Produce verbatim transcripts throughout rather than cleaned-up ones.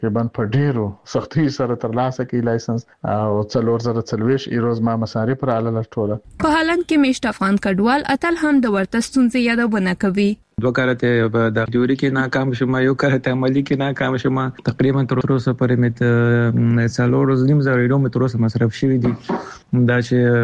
تقریبا په ډیرو سختي سره ترلاسه کی لایسنس او څلور زره څلويش ایروز ما مصارف را لاله ټوله. په هالند کې میشت افغان کډوال اتل هم د ورته ستونزې یادونه کوي. دوه کارته د تیوري کې ناکام شوم، یو کارته عملی کې ناکام شوم. تقریبا تر اوسه پورې مت څلور زنیم زره یورو متر اوسه مصرف شوی دي. دا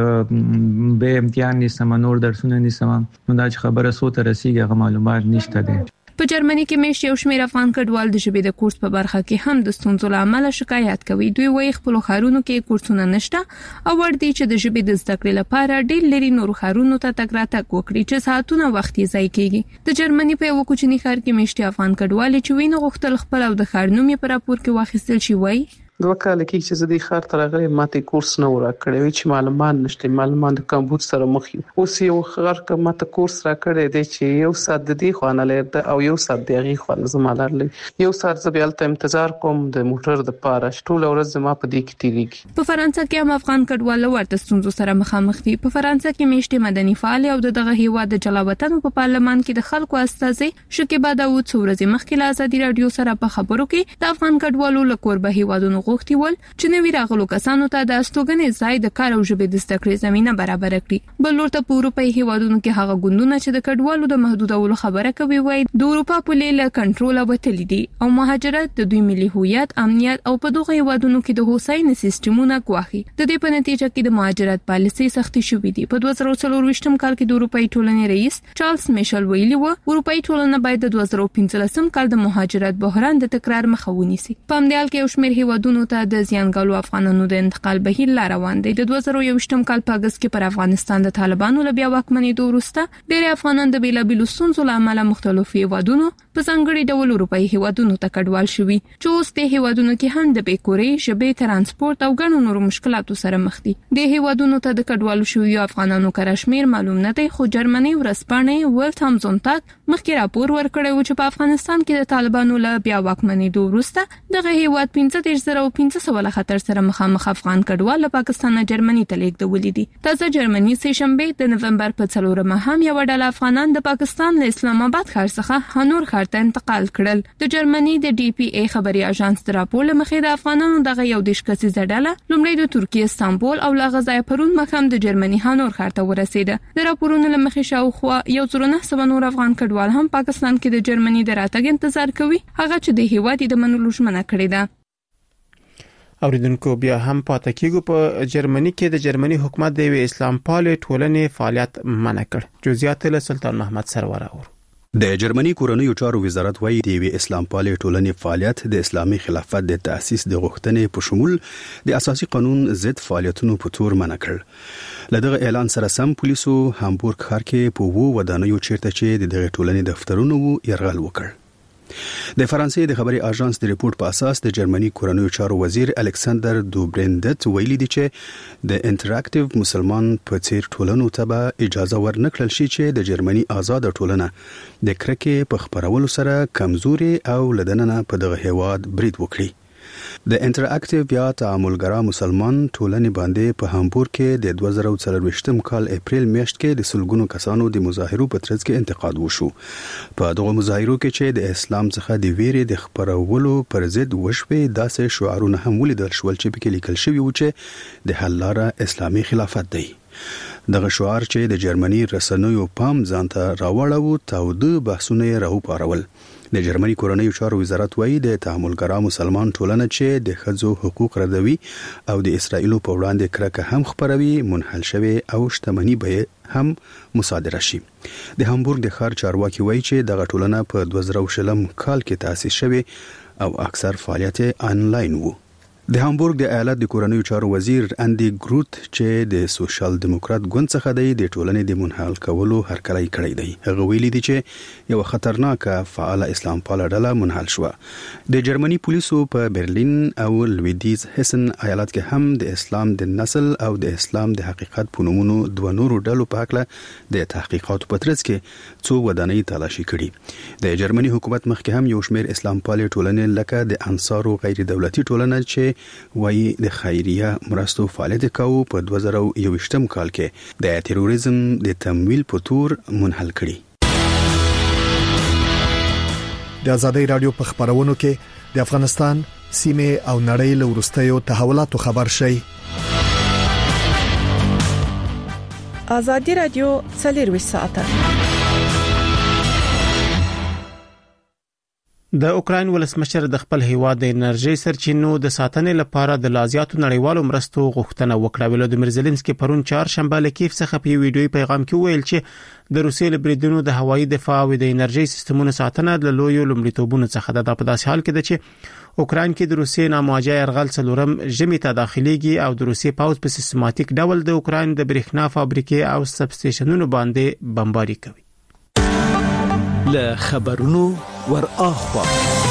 چې به امتحان نشم، نور درسونه نشم، نو دا چې خبره سو ته رسیږي معلومات نشته دي. په جرمني کې میشت یو شمېر افغان کډوال د ژبې د کورس په برخه کې هم د ستونزو له امله شکایت کوي. دوی وايي خپل خارونو کې کورسونه نشته او ور دي چې د ژبې د زده کړې لپاره ډېر لري نور خارونو ته تګ راتګ وکړي چې ساعتونه وخت یې ضایع کیږي. د جرمني په یو کوچني ښار کې میشت افغان کډوال چې ویني غوښتل خپل او د خار نوم په راپور کې واخیستل شي. وایي دوه کال کې چې زه د خار تر غلې ماته کورس نه ورکړې چې معلومات نشته، معلومات د کمبود سره مخ یو. اوس یو خار که ماته کورس راکړې دی چې یو ساعت د دې خوانه لري او یو ساعت د هغه خوانه زماله لري. یو ساعت زه بیا ته انتظار کوم د موټر د پاره ټول ورځ ما په دې کې تیریږي. په فرانسه کې هم افغان کډوال ورته ستونزو سره مخامخ دي. په فرانسه کې میشت مدني فعال او دغه هیواد د جلاوطن په پارلمان کې د خلکو استازي شکیبا داوود څورزي مخکې له ازادي رادیو سره په خبرو کې د افغان کډوالو له کوربه هیوادونو غوښتي ول چې نوی راغلو کسانو ته د استوګنې ځای د کار او ژبې د زده کړې زمينه برابر کړي. بل ورته په اروپאי هیوادونو کې هغه ګوندونه چې د کډوالو د محدودولو خبره کوي وایي د اروپا په لیله کنټرول وتلی دي او مهاجرت د دوی ملي هویت، امنیت او په دغه هیوادونو کې د هوساینې سیستمونه کوي. د دې په نتیجه کې د مهاجرت پالیسي سختي شوې دي. په دوه زره څلور کال کې د اروپאי ټولنې رئیس چارلز میشل ویلي و اروپאי ټولنه باید د دوه زره پنځلس کال د مهاجرت بحران د تکرار مخه ونیسي. په همدې حال کې یو شمېر هیوادونو ته د زیانګالو افغانانو د انتقال بهیر لا روان دی. د دوه زره یوویشت کال په اگست کې پر افغانستان د طالبانو له بیا واکمنېدو وروسته ډېر افغانان د بیلابېلو ستونزو له امله مختلفو هیوادونو په ځانګړي ډول اروپאי هیوادونو ته کډوال شوي چې اوس د هیوادونو کې هم د بیکورې، ژبې، ترانسپورت او ګڼو نورو مشکلاتو سره مخ دي. د هیوادونو ته د کډوالو شوي افغانانو کشمیر معلوم نه دی، خو جرمني ورسپانې ورلد همزونتاک مخکې راپور ورکړی و چې په افغانستان کې د طالبانو له بیا واکمنېدو وروسته دغه هیواد پنځه دېرش زره او پنځه سوه له خطر سره مخامخ افغان کډوال له پاکستان نه جرمني ته لیږدولي دي. تازه جرمني سه شنبه د نومبر په څلورمه هم یو ډله افغانان د پاکستان له اسلام آباد ښار څخه هنور ښار ته انتقال کړل. د جرمني د ډي پی ای خبري اژانس د راپور مخې د افغانانو دغه یو دیش کسیزه ډله لومړی د ترکیه استانبول او له غزا پرون مخام د جرمني هنور ښار ته ورسېده. د راپورونو له مخې شاوخوا یو څو نه سوه نور افغان کډوال هم پاکستان کې د جرمني د راتګ انتظار کوي، هغه چې د هیواد د منلو ژمنه کړې ده. اوریدونکو بیا هم پاتې کېږو. په جرمني کې د جرمني حکومت د اسلام پال ټولنې فعالیت منع کړ. جزئیات له سلطان محمد سرور اور. د جرمني کورنیو چارو وزارت وايي د اسلام پال ټولنې فعالیت د اسلامي خلافت د تأسیس د غوښتنې په شمول د اساسي قانون ضد فعالیتونو په تور منع کړ. لدغه اعلان سره سم پولیسو هامبورګ ښار کې په وو ودانیو چیرته چې د دغه ټولنې دفترونو وو يرغل وکړ. د فرانسې د خبري اژانس د ریپورت په اساس د جرمني کورنیو چارو وزیر الکساندر دوبرندت ویلي دی چې د انټراکټیو مسلمان په څیر ټولنو ته به اجازه ورنکړل شي چې د جرمني آزاد ټولنه د کرکې په خبرولو سره کمزوري او لدننه په دغه هیواد برید وکړي. د انټراکټیو یا تعاملګرا مسلمان ټولنې باندې په هامبورګ کې د دوه زره څلور کال اپریل میاشت کې د سلګونو کسانو د مظاهرو په ترڅ کې انتقاد وشو. په دغه مظاهرو کې چې د اسلام څخه د ویرې د خبرولو پر ضد وشوي داسې شعارونه هم ولیدل شول چې په کې لیکل شوی و چې د حل لاره اسلامي خلافت دی. دغه شعار چې د جرمني رسنیو پام ځانته راوړاوه تاوده بحثونه راوپارول. د جرمني کورنیو چارو وزارت وايي د تعاملګرا مسلمان ټولنه چې د ښځو حقوق ردوي او د اسرایل په وړاندې کرکه هم خبروي منحل شوی او شتمنۍ به هم مصادره شي. د هامبورګ د ښار چارواکي وايي چې دغه ټولنه په دوه زره کال کې تأسیس شوی او اکثر فعالیت آنلاین وو. د هامبورګ د ایالت د کورنیو چارو وزیر اندی ګروت چې د سوشل دیموکرات ګوند څخه دی د ټولنې د منحل کولو هرکلی کړی دی. هغه ویلي دی چې یو خطرناک فعال اسلام پاله ډله منحل شو. د جرمني پولیسو په برلین او لویدیز هسن ایالت کې هم د اسلام د نسل او د اسلام د حقیقت په نومونو دوه نورو ډلو په اړه د تحقیقاتو په ترڅ کې څو ودانۍ تلاشي کړي. د جرمني حکومت مخکې هم یو شمېر اسلام پاله ټولنې لکه د انصارو غیر دولتي ټولنه چې وایي د خیریه مرستو فعالیت کوي په دوه زره یوویشت کال کې د تروریزم د تمویل په تور منحل کړي. د آزادۍ رادیو په خبرونو کې د افغانستان سیمه او نړۍ له ورستیو تحولاتو خبر شي. ازادي رادیو څلور ساعته. د اوکرين ولسمشر د خپل هیواد د انرژي سرچینو د ساتنې لپاره د لازیاتو نړیوالو مرستو غوښتنه وکړه. ولودمیر زيلنسکي پرون چهارشنبه له کیف څخه په ویډیوي پیغام کې ویل چې د روسیې لبریدونو د هوایي دفاع او د انرژي سیستمونو ساتنه د لویو لومړیتوبونو څخه ده. په داسې حال کې ده چې اوکرين کې د روسیې نامواجه يرغل څلورم جمی ته داخليږي او د روسیې پاوز په سیستماتیک ډول د اوکرين د برېښنا فابریکې او سب سټیشنونو باندې بمباري کوي. له خبرونو ور اخوا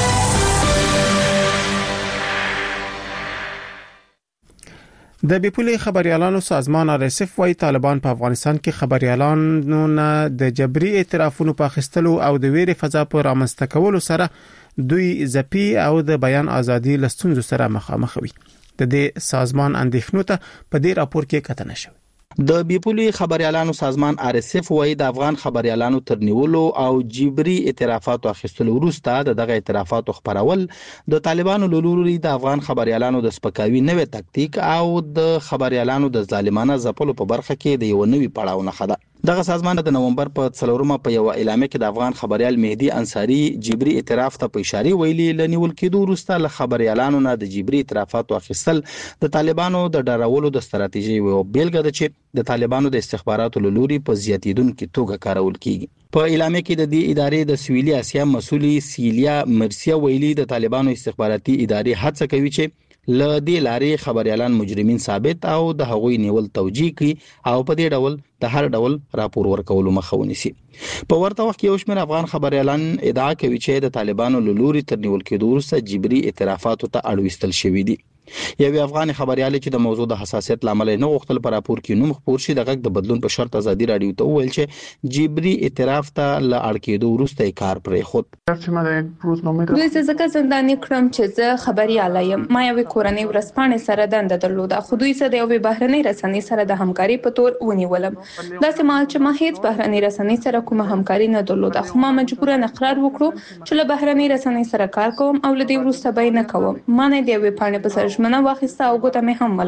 د بیپولي خبريالانو سازمان آر اس اف وايي طالبان په افغانستان کې خبريالانو نه د جبري اعترافونو په اخیستلو او د ویرې فضا په رامنځته کولو سره دوی زپی او د بیان ازادي لستونزو سره مخامخ وي. د دې سازمان اندېښنو ته په دې راپور کې کتنه شوی. د بیپولي خبريالانو سازمان آر اس اف وايي د افغان خبريالانو ترنیولو او جبري اعترافات اخیستلو وروسته دغه اعترافات خبرول د طالبانو لوري د افغان خبريالانو د سپکاوي نوې تکتیک او د خبريالانو د ظالمانه ځپلو په برخه کې د یو نوې پړاو نه خده. دغه سازمان د نومبر په څلورمه په یو اعلامیه کې د افغان خبريال مهدي انصاری جبري اعتراف ته په اشاره ویلي لنیول کېدو وروسته له خبريالانو نه د جبري اعترافات اخیستل د طالبانو د ډارولو د ستراتیژي او بیلګه ده چې د طالبانو د استخباراتو لوري په زیاتیدونکو توګه کارول کیږي. په اعلامیه کې د دې ادارې د سویلي اسیا مسؤلي سیلیا مرسیا ویلي د طالبانو استخباراتي ادارې هڅه کوي چې ل دې لارې خبريالان مجرمین ثابت او د هغوی نیول توجیه کوي او په دې ډول د هر ډول راپور ورکولو مخه ونیسي. په ورته وخت کې یو شمېر افغان خبريالان ادعا کوي چې د طالبانو لوري تر نیول کېدو وروسته جبري اعترافاتو ته اړوستل شوی دي. یو افغان خبريال چې د موضوع د حساسیت لامل نه غوښتل پر راپور کې نوم خپور شي د غږ د بدلون په شرط ازادي رادیو ته ویل چې جبري اعتراف ته ل اړ کېدو وروسته کار پرې خود دوی ځکه زنداني کړم چې زه خبريال یم. ما یو کورنۍ ورسپانې سره دنده درلوده خو دوی سره یو بهرنۍ رسنۍ سره د همکاري په تور ونیولم. داسې مال چې ما هیڅ بهرنۍ رسنۍ سره کومه همکاري نه درلوده خو ما مجبوره اقرار وکړو چې له بهرنۍ رسنۍ سره کار کوم او له دې وروسته به نه کوم. ما نه دی وی پاڼې په سر منه واخیسته او ګوته مې هم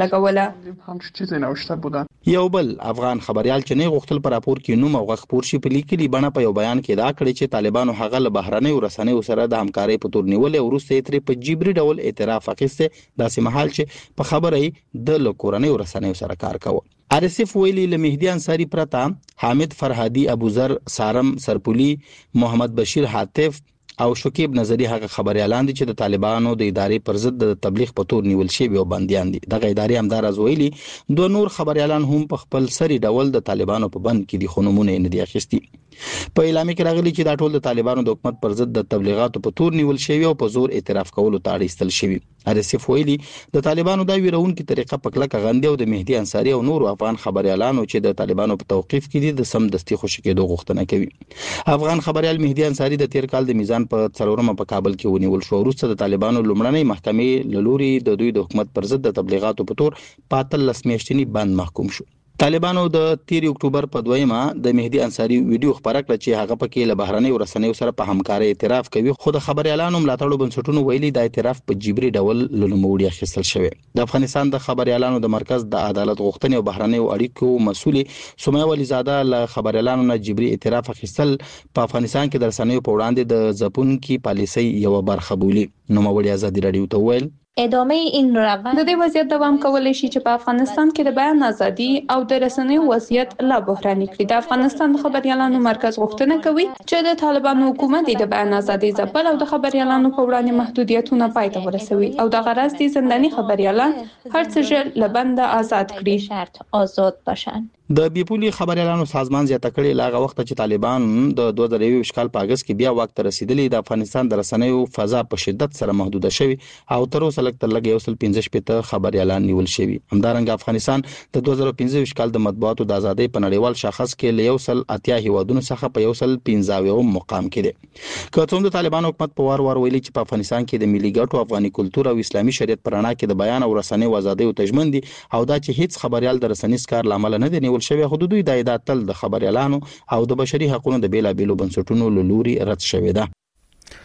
ولګوله. یو بل افغان خبريال چې نه غوښتل پر راپور کې نوم او غږ پور شي په لیکلي بڼه په یو بیان کې دا کړی چې طالبانو هغه له بهرنۍ رسنۍ سره د همکارۍ په تور نیولې او وروسته یې په جبري ډول اعتراف اخیسته داسې محل چې په خبرې د لکورنۍ رسنۍ سره کار کوي. آر اس اف ویلي له مهدي انصاری پرتا حامد فرهادي ابوذر سارم سرپولي محمد بشیر حاتف او شکیب نظری هغه خبريالان دي چې د طالبانو د ادارې پر ضد د تبلیغ په تور نیول شوی او بنديان دي. دغه ادارې همدار از ویلي دوه نور خبريالان هم په خپل سری ډول د طالبانو په بند کې دي خو نمونه نه دي اخیستي. په اعلامیه کې راغلي چې دا ټول د طالبانو د حکومت پر ضد د تبلیغاتو په تور نیول شوی او په زور اعتراف کولو ته اړ شوی. آر اس اف ویلي د طالبانو د ویرونکو طریقه په کلکه غندي او د مهدي انصاری او نور افغان خبريالانو چې د طالبانو په توقيف کې دي د سم دستي خوشی کېدو غوښتنه کوي. افغان خبريال مهدي انصاری د تیر کال د میزان په څلورمه په کابل کې ونیول شو. وروسته د طالبانو لومړنۍ محکمې لوري د دوی د حکومت پر ضد د تبلیغاتو په تور پاتل لسمیشتنی بند محکوم شو. طالبانو د تیر اکتوبر په دویمه د مهدي انصاری ویډیو خبره کړه چې هغه پکې له بهرنۍ رسنیو سره په همکارۍ اعتراف کوي خو د خبريالانو ملاتړو بنسټونو ویلي د اعتراف په جبري ډول لومړی اخیستل شوی. د افغانستان د خبريالانو د مرکز د عدالت غوښتنې او بهرنۍ اړیکو مسؤل سمیه ولیزاده له خبريالانو نه جبري اعتراف اخیستل په افغانستان کې د رسنیو په وړاندې د ځپونکو پالیسۍ یو برخه بولی. نو مولوی ازادي رادیو ته ویل ادامه این روند د دې وضعیت دوام کولای شي چې په افغانستان کې د بیان ازادي او د رسنیو وضعیت لا بحراني کړي. د افغانستان د خبريالانو مرکز غوښتنه کوي چې د طالبانو حکومت د بیان ازادي ځپل او د خبريالانو په وړاندې محدودیتونه پای ته ورسوي او د غرض دي زنداني خبريالان هر څه ژر له بنده آزاد کړي. شرط آزاد باشن. د بیپولي خبريالانو سازمان زیاته کړي لاغه وخت چې طالبان د دوه زره یو کال په اگست کې بیا وخت رسیدلی د افغانستان د رسنیو فضا په شدت سره محدوده شوی او تر اوسه لږ تر لږ یو سل پنځه شپږ خبريالان نیول شوی. همدارنګه افغانستان د دوه زره پنځه کال د مطبوعاتو د ازادۍ په نړیوال شاخص کې له یو سل اتیا هیوادونو څخه په یو سل پنځه مقام کې دی. که څومره د طالبان حکومت په وار وار ویلي چې په افغانستان کې د ملي ګټو افغاني کلچر او اسلامي شریعت پر اړه کې د بیان او رسنیو ازادۍ او تضمین دي او دا چې هیڅ خبريال د رسنیز کار لامل نه دی نیول شوی حدود د ایداد تل د خبريالانو او د بشري حقوقو د بیلا بیلو بنسټونو لوري رد شوې ده.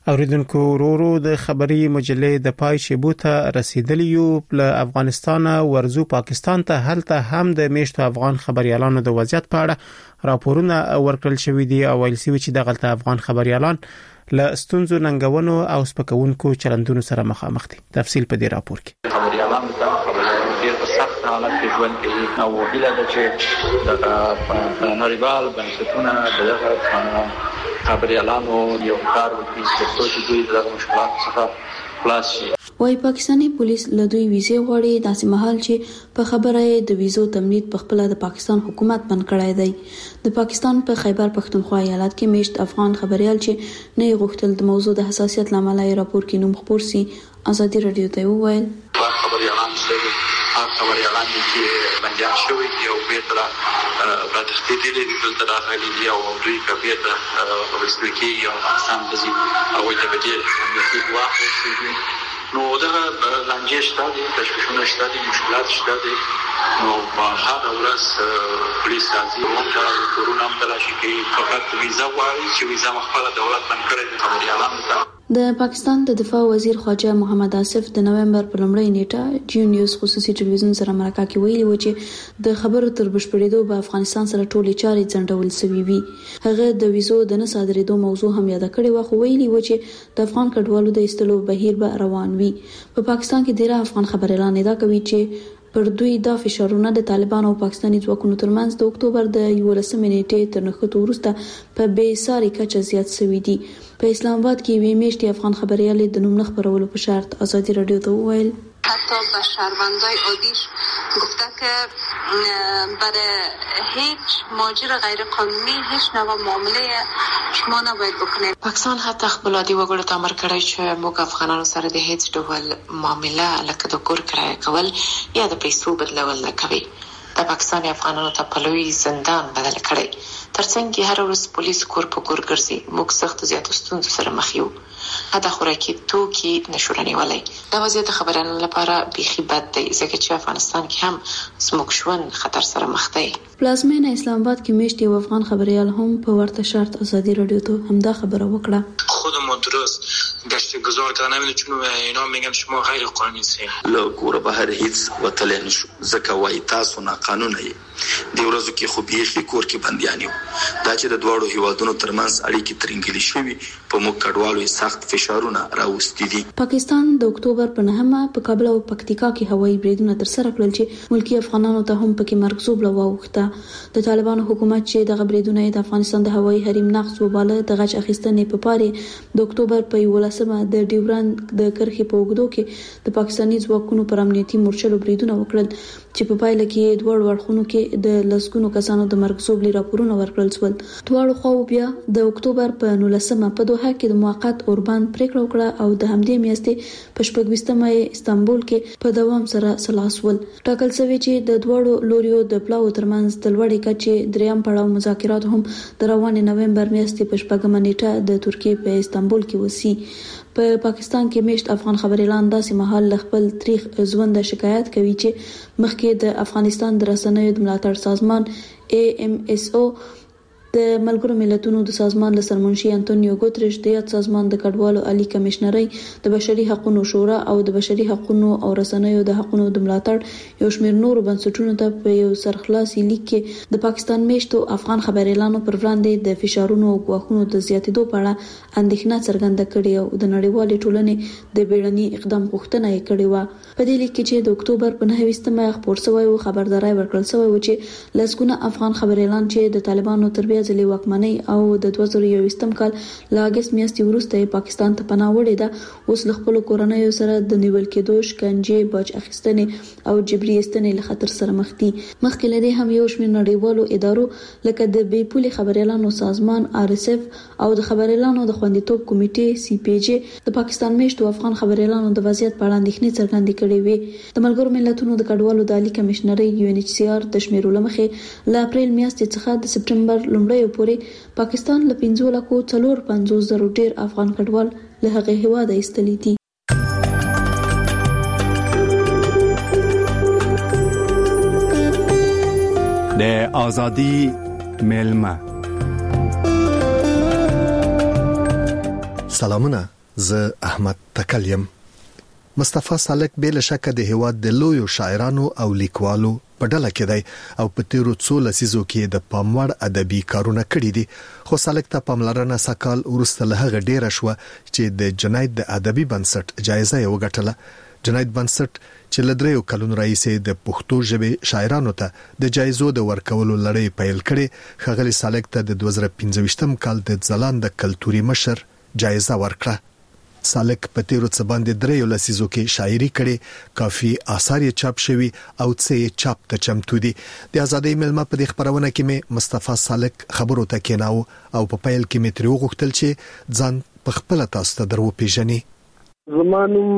اوریدونکو ورورو د خبري مجلې د پای شیبو ته رسیدلی یو له افغانستان ورزو پاکستان ته هلته هم د میشتو افغان خبريالانو د وضعیت په اړه راپورونه ورکړل شوې دي او ویل شوی چې د غلطه افغان خبريالان له ستونزو ننګونو او سپکونکو چلندونو سره مخامخ دي. تفصیل په دې راپور کې. خبريالان د خبريالانو ډیر په سخت حالت کې ژوند کوي او هیله ده چې د نړیوال بنسټونه دغه خبريالانو یو کار وکړي چې دوی د مشکلات څخه خلاص شي. وايي پاکستاني پولیس له دوی ویزه غواړي داسې مهال چې په خبره د ویزو تمدید په خپل د پاکستان حکومت بند کړای دی. د پاکستان په خیبر پختونخوا ایالت کې میشت افغان خبريال چې نه غوښتل د موضوع د حساسیت لامل یې راپور کې نوم خبر سي ازادي رادیو ته وویل خبريالان چې خبريالان چې بنديان شوی دی او بیرته په تخطیط دي د راغلي دي او دوی کبیر د ورسلکی او افغانستان بزي او د بدیل د واحد نو دا لانجې شته دي تشویشونه شته دي مشکلات شته دي نو په هغه ورځ پولیس راځي او موږ کورونه هم تلاشي کوي فقط ویزا غواړي چې ویزا خپل دولت باندې کړی د خبريالانو ته. د پاکستان د دفاع وزیر خواجه محمد آصف د نومبر په لومړۍ نیټه جی نیوز خصوصي ټلویزیون سره مرکه کې ویلي و چې د خبرو تر بشپړېدو به افغانستان سره ټولې چارې ځنډول شوې وي. هغه د ویزو د نه صادرېدو موضوع هم یاد کړې و خو ویلي و چې د افغان کډوالو د ایستلو بهیر به روان وي. په پاکستان کې ډېر افغان خبريالان ادعا کوي چې پر دوی دا فشارونه د طالبانو او پاکستاني ځواکونو ترمنځ د اکتوبر د یولسمې نیټې تر نښتو وروسته په بې ساري کچه زیات شوي دي. په اسلام آباد کې وی میشتي افغان خبريالې د نوم نه خبرولو په شرط ازادي رادیو ته وویل حتی به شهروندای عادیش گفته که برای هیچ ماجر غیر قانونی هیچ نوع معامله شما نباید بکنید. پاکستان حتی خپل عادي وګړو ته امر کړی چې موږ افغانانو سره د هیڅ ډول معامله لکه د کور کرایه کول یا د پیسو بدلول نه کوي. د پاکستان افغانانو ته په لوی زندان بدل کړی. ترڅنګ هر ورځ پولیس کور په کور ګرځي. موږ سخت زیاتو ستونزو سره مخ یو. حتی خوراکي توکي نشورنی ولای. دا وضعیت خبرانو لپاره بیخي بد دی ځکه چې افغانستان کې هم زموږ ژوند خطر سره مخ دی. پلازمینه اسلام آباد کې میشت یو افغان خبريال هم په ورته شرط ازادي رادیو ته همدا خبره وکړه. خودمون درست گشتگزار تا نمیدونم چون اینا میگن شما غیر قانونی سین. له کور بهر هیڅ وتل نشو ځکه وای تاسو نه قانون یې. د ورځو کې خو بیخي کور کې بنديان یو. دا چې د دوړو هیوادونو ترمنځ اړیکې ترنګلې شوي په موږ کډوالو سخت فشارونه راوستي دي. پاکستان د اکتوبر په نهمه په کابل او پکتیکا کې هوایي بریدونه تر سره کړل چې ملکی افغانانو ته هم پکې مرګ زوبله واوښته. د طالبانو حکومت چې د غبرېدونه د افغانستان د هوایي حریم نقض وباله د غچ اخیستنې په پاره د اکتوبر په یولسمه د ډیورند د کرخې په وګړو کې د پاکستاني ځواکونو پر امنیتي مورچلو بریدونه وکړل چې په پایله کې دوه ورخونو کې د لسګونو کسانو د مرګ زوبلي راپورونه ورکړل شول. دواړو خو بیا د اکتوبر په نولسمه په دوحه کې د موقت اوربان پریکړه وکړه او د همدې میاشتې په شپږویشتمه استانبول کې په دوام سره سلاسول. ټاکل شوی چې د دوړو لوریو د پلاو ترمنځ د لوړې کچې دریم پړاو مذاکرات هم د روان نومبر میاشتې په شپږمه نیټه د ترکیې په استانبول کې وسی. په پا پاکستان کې میشت افغان خبريالان داسې مهال خپل تاریخ ژوند شکایت کوي چې مخکې د افغانستان د رسنیو د ملاتړ سازمان ای ایم اس او د ملګرو ملتونو د سازمان له سرمنشي انټونیو ګوتریش د یاد سازمان د کډوالو عالی کمشنري د بشري حقوقو شورا او د بشري حقوقو او رسنیو د حقوقو د ملاتړ یو شمېر نور بنسټونو ته په یو سرخلاصي لیک کې د پاکستان میشتو افغان خبريالانو پر وړاندې د فشارونو او غواخونو د زیاتېدو په اړه اندېښنه څرګنده کړې او د نړیوالې ټولنې د بیړني اقدام غوښتنه یې کړې و. په دې لیک کې چې د اکتوبر په نهمه خبر شوی او خبرداري ورکړل شوی و چې لسګونه افغان خبريالان چې د طالبانو تربیه ځلې واکمنۍ او د دوه زره یوویشتم کال له اګست میاشتې وروسته پاکستان ته پناه وړې ده اوس له خپل کورنیو سره د نیول کېدو شکنجې باج اخیستنې او جبري ایستنې له خطر سره مخ دي. مخکې لري هم یو شمېر نړیوالو ادارو لکه د بې پولي خبريالانو سازمان آر اس اف او د خبريالانو د خوندیتوب کمیټې سی پی جی د پاکستان میشتو افغان خبريالانو د وضعیت په اړه اندېښنې څرګندې کړې وې. د ملګرو ملتونو د کډوالو د عالی کمشنري یو ان ایچ سی آر د شمیرو لمخې له اپریل میاشتې څخه د سپټمبر لومړۍ پورې پاکستان له پنځه لکو څلور پنځوس زره ډیر افغان کډوال له هغه هیواده ایستلي دي. د ازادي ملما سلامونه زه احمد تکلیم. مصطفی سالک بل شک د هواد د لویو شاعرانو او لیکوالو په ډله کې دی او په تیرو څو لسیزو کې د پاموړ ادبي کارونه کړي دي. خو سالک ته پاملرنه سکال ورسته له هغه ډیره شو چې د جنید د ادبي بنسټ جایزه یې وګټله. جنید بنسټ چې لدریو کلونو راځي د پښتو ژبې شاعرانو ته د جایزو د ورکولو لړۍ پیل کړي. خغلی سالک ته د دوه زره پنځه کال د ځلاند کلتوري مشر جایزه ورکړه. سالک په تیرو څه باندې دریو لسیزو کې شاعري کړي، کافي آثار یې چاپ شوي او څه چاپ ته چمتو دي. د ازادۍ ملما په دې خبرونه کې مې مصطفی سالک خبرو ته کېناو او په پیل کې مې تر وغوښتل چې ځان په خپل تاسو ته درو پیژني. زمانم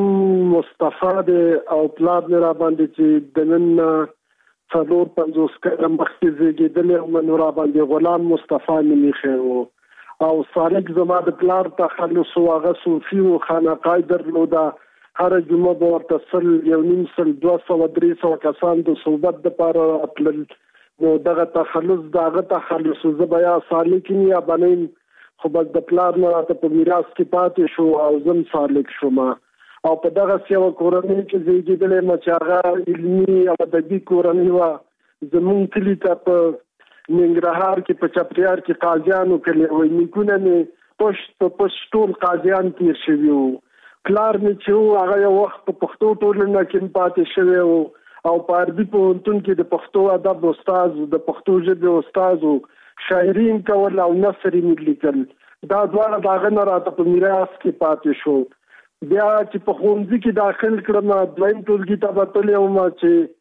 مصطفی د او پلاد را باندې چې د نن څلور پنځوس کاله مخکې زیږېدلی او من را باندې غلام مصطفی نومې خو او سالک زما د پلار تخلص او هغه صوفي او خانقاه درلوده. هر جمعه به ورته سل یو نیم سل دوه سوه درې سوه کسان د صحبت دپاره راتلل. نو دغه تخلص د هغه تخلص زه به یا سالک یا بنیم، خو بس د پلار نه راته په میراث کې پاتې شو او زم سالک شوم. او په دغسې یوه کورنۍ کې زیږېدلی یم چې هغه علمي او ادبي کورنۍ وه. زمونږ کلي ته په ننګرهار کې په چپریار کې قاضیانو کلی وای، نیکونه مې پشت په پشت ټول قاضیان تیر شوي وو. پلار مې چې و هغه یو وخت په پښتو ټولنه کې پاتې شوی وو او په عربي پوهنتون کې د پښتو ادب استاد، د پښتو ژبې استاد وو. شاعري یې کول او نثر یې لیکل، دا دواړه د هغه نه راته په میراث کې پاتې شو. بیا چې په ښوونځي کې داخل کړم، دویم ټولګي ته به تللی وم چې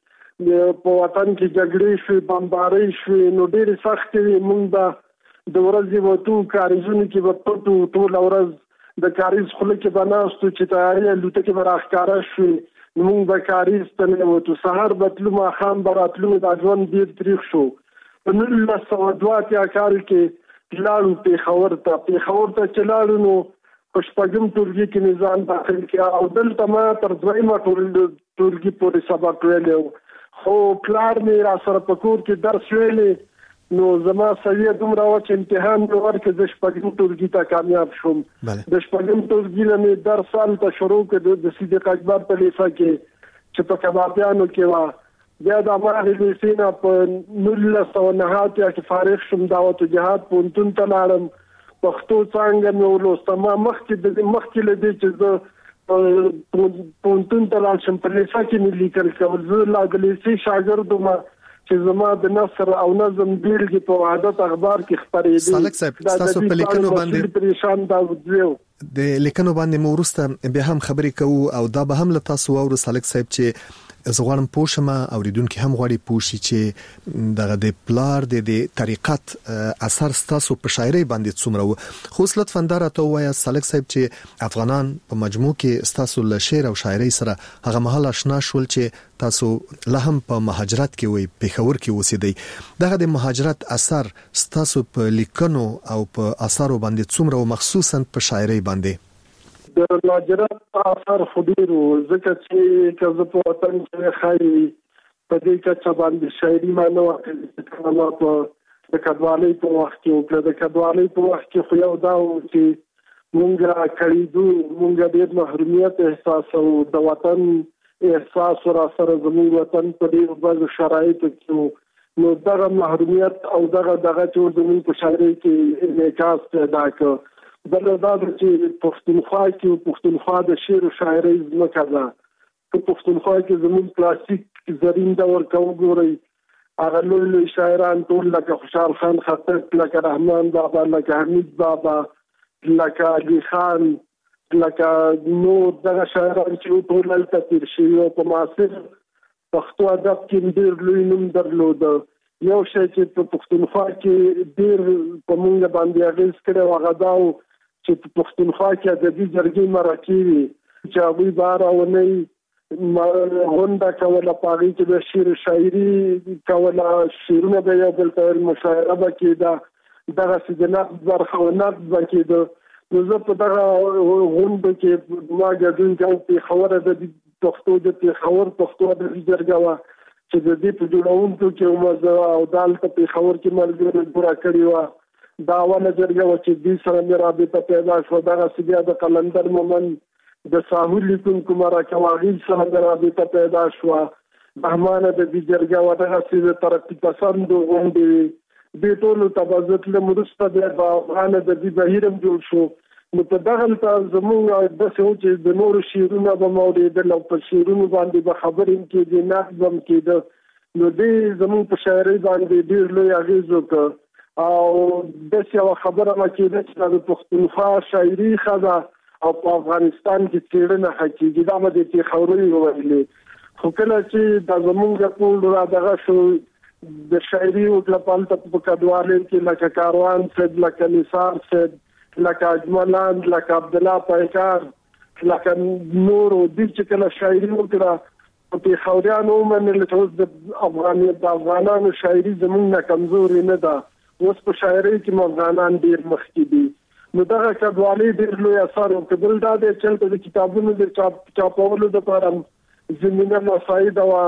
په وطن کې جګړې شوې، بمبارۍ شوې، نو ډېرې سختې وې. موږ به د ورځې وتو، کاریزونو کې به پټو، ټوله ورځ د کاریز خوله کې به ناستو چې تیارې الوتکې به راښکاره شوې. نو موږ به کاریز ته ننوتو، سهار به تلو، ماښام به راتلو. دا ژوند ډېر تریخ شو. په نولس سوه دوه اتیا کال کې لاړو پېښور ته. پېښور ته چې لاړو نو په شپږم ټولګي کې مې ځان داخل کړه او دلته ما تر دویمه ټولګي پورې سبق ویلی و. خو پلار مې را سره په کور کې درس ویلی، نو زما سویه دومره وه چې امتحان مې ورکړ، زه شپږم ټولګي ته کامیاب شوم. د شپږم ټولګي نه مې درس هلته شروع کړ د صدیق اکبر په لیسه کې چې په کبابیانو کې وه. بیا د هماغې لیسې نه په نولس سوه نهه اتیا کې فارغ شوم، دعوت جهاد پوهنتون ته لاړم. پښتو څانګه مې ولوسته. ما مخکې مخکې له دې چې زه پوهنتون ته لاړ شم په لیسه کې مې لیکل کول. زه لا د لیسې شاګرد وم چې زما د نثر او نظم بیلګې په وحدت اخبار کې خپرېدې. سالک صاحب ستاسو په لیکنو باندې پریشان داود یو د لیکنو باندې مو وروسته بیا هم خبرې کوو او دا به هم له تاسو واورو سالک صاحب چې زه غواړم پوه شم، اوریدونکي هم غواړي پوه شي چې دغه د پلار د طریقت اثر ستاسو په شاعرۍ باندې څومره و. خو لطفا دا راته ووایه سالک صاحب چې افغانان په مجموع کې ستاسو له شعر او شاعرۍ سره هغه مهال آشنا شول چې تاسو لا هم په مهاجرت کې وي، پېښور کې اوسېدئ. دغه د مهاجرت اثر ستاسو په لیکنو او په اثارو باندې څومره و، مخصوصا په شاعرۍ باندې؟ د مهاجرت اثر خو ډېر و، ځکه چې که زه په وطن کې ښایي په دې کچه باندې شاعري ما نه وه کړې. ما په د کډوالۍ په وخت کې وکړه. د کډوالۍ په وخت کې خو یو دا و چې مونږ کړېدو، مونږ ډېر محرومیت احساسوو، د وطن احساس را سره زموږ وطن په ډېرو بعضو شرایطو کې و. نو دغه محرومیت او دغه دغه چې زموږ په شاعرۍ کې انعکاس پیدا کړ. بل دا چې پښتونخوا کې پښتونخوا د شعر او شاعرۍ ځمکه ده. په پښتونخوا کې زموږ کلاسیک زرین دور که وګورئ، هغه لوی لوی شاعران ټول لکه خوشحال خان خټک، لکه رحمان بابا، لکه حمید بابا، لکه علي خان، لکه نور دغه شاعران چې ټول هلته تېر شوي او په معاصر پښتو ادب کې ډېر لوی نوم درلوده. یو شی چې په پښتونخوا کې ډېر په مونږ باندې اغېز کړی و هغه دا و چې په پښتونخوا کې ادبي جرګې مرکې وي چې هغوی به هره اونۍ غونډه کوله، په هغې کې به شعر شاعري کوله، شعرونه به یو بل ته ویل، مشاعره به کېده، دغسې د نقد برخه و نقد به کېده. نو زه په دغه غونډو کې ما ګډون کوم. پېښور ادبي پښتو د پېښور پښتو ادبي جرګه وه چې د دې په جوړونکو کې وم زه او دا هلته پېښور کې ملګرو جوړه کړې وه. دا ونه جرګه و چې دې سره مې رابطه پیدا شوه. دغسې بیا د قلندر مومن د ساحل لیکونکو مرکه واغیل سره مې رابطه پیدا شوه. بهمانه د دې جرګه و دغسې د ترقي پسندو غونډې وې. دې ټولو ته به زه تلم. وروسته بیا په افغانه د دې بهیر هم جوړ شو. نو په دغلته زمونږ داسې و چې د نورو شعرونه به مې اورېدل او په شعرونو باندې به خبرې هم کېدې، نقد به هم کېده. نو دې زمونږ په شاعرۍ باندې ډېر لوی اغېز وکړ او داسې یوه خبره به کېده چې د پښتونخوا شاعري ښه ده او په افغانستان کې څېړنه ښه کېږي. دا به د پېښورۍ وویلې. خو کله چې دا زمونږ ټول را دغه شو د شاعري وکړه په هلته په کډوالۍ کې لکه کاروان صاحب، لکه نثار صاحب، لکه اجملاند، لکه عبدالله پیکار، لکه نورو دې چې کله شاعري وکړه په پېښوریانو ومنله چې اوس د افغان د افغانانو شاعري زمونږ نه کمزورې نه ده. اوس په شاعرۍ کې م افغانان ډېر مخکې دي. نو دغه کډوالۍ ډېر لوی اثر وکړ. بل دا دی چې هلته د کتابونو د چاپ چاپولو دپاره زمینه مساعده وه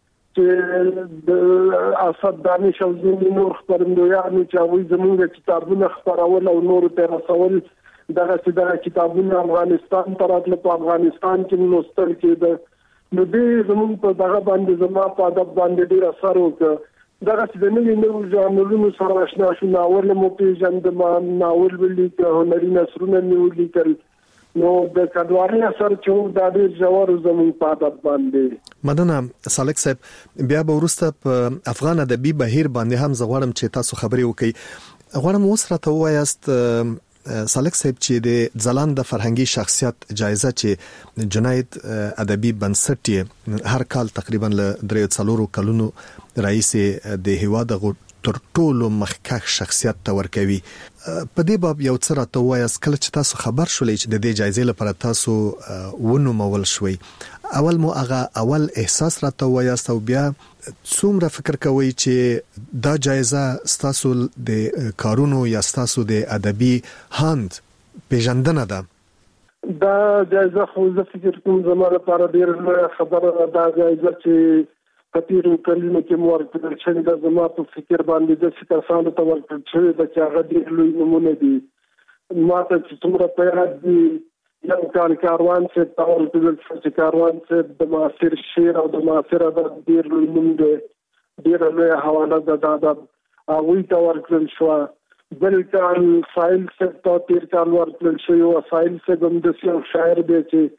چې د اسد دانش او ځینې نور خپرندویانو چې هغوی زمونږ کتابونه خپرول او نورو ته رسول، دغسې دغه کتابونه افغانستان ته راتله، په افغانستان کې م لوستل کېده. نو دې زمونږ په دغه باندې زما په ادب باندې ډېر اثر وکړ. دغسې د نوي نوي ژانرونو سره اشنا شو. ناول مو پېژندم، ناول ولیکه، هنري نثرونه مې ولیکل. نو د کډوالۍ اثر چې و دا ډېر ژور زمونږ په ادب باندې. مننه سالک صاحب. بیا به وروسته په افغان ادبي بهیر باندې هم زه غواړم چې تاسو خبرې وکړئ. غواړم اوس راته ووایاست سالک صاحب چې د ځلانده فرهنګي شخصیت جایزه چې جنید ادبي بنسټ یې هر کال تقریبا له درې څلورو کلونو رئیس د هیواد تر ټولو مخکښ شخصیت ته ورکوي. په دې باب یو څه راته ووایاست. کله چې تاسو خبر شولې چې د دې جایزې لپاره تاسو ونومول شوي، اول مو هغه اول احساس راته ووایاست او بیا څومره فکر کوئ چې دا جایزه ستاسو د کارونو یا ستاسو د ادبي هاند پیژندنه ده؟ دا جایزه خو زه فکر کوم زما لپاره ډېره لویه خبره ده. دا جایزه چې په تېرو کلونو کې مو ورکړل شوې ده، زما په فکر باندې داسې کسانو ته ورکړل شوې ده چې هغه ډېر لوی نومونه دي. ما ته چې څومره په یاد دي، یو کال کاروان صاحب ته ورکړل شو چې کاروان صاحب د معاصر شعر او د معاصر ادب ډېر لوی نوم دی، ډېره لویه حواله ده د ادب، هغوی ته ورکړل شوه. بل کال ساحل صاحب ته تېر کال ورکړل شوی و. ساحل صاحب هم داسې یو شاعر دی چې